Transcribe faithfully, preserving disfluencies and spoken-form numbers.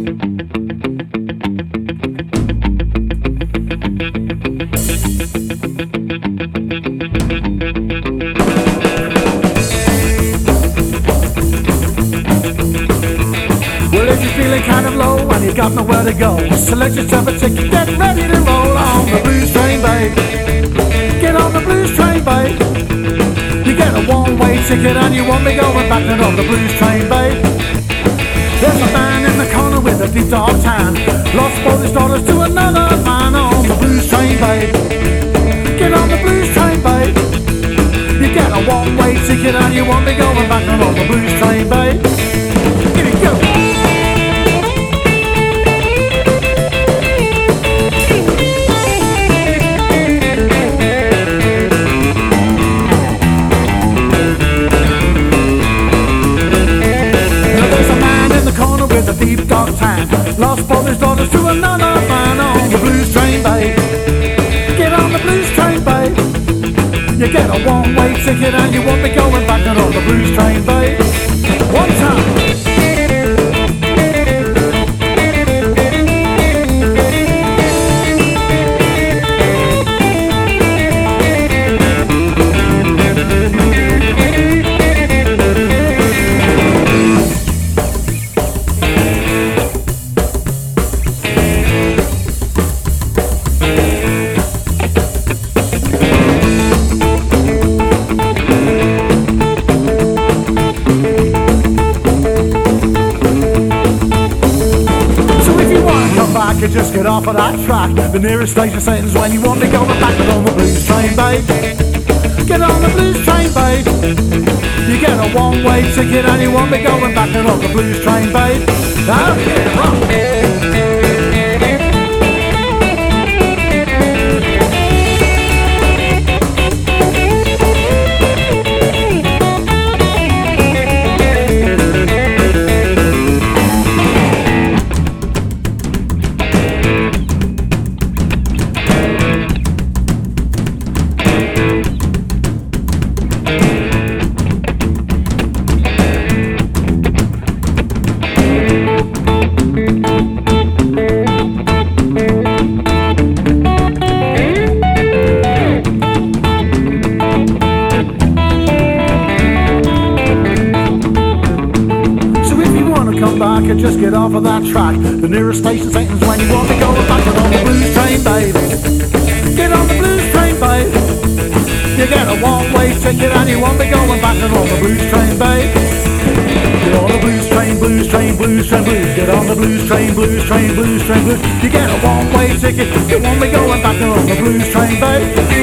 Well, if you're feeling kind of low and you got nowhere to go, select yourself a ticket, get ready to roll on the blues train, babe. Get on the blues train, babe. You get a one-way ticket and you won't be going back on the blues train, babe. There's a man in the corner with a deep dark tan, lost both his daughters to another man on the blues train, babe. Get on the blues train, babe. You get a one-way ticket and you won't be going back on the blues train, babe. Here we go. With a deep dark tan, lost both his daughters to another man on the blues train, babe. Get on the blues train, babe. You get a one-way ticket and you won't be going back on the blues train, babe. One time. You just get off of that track. The nearest station ends when you want to go back on the blues train, babe. Get on the blues train, babe. You get a one-way ticket and you won't be going back on the blues train, babe. Now get it wrong. Just get off of that track. The nearest station ends when you want to go back on the blues train, babe. Get on the blues train, babe. You get a one-way ticket and you won't be going back on the blues train, babe. Get on the blues train, blues train, blues train, blues. Get on the blues train, blues train, blues train, blues. You get a one-way ticket, you won't be going back on the blues train, babe.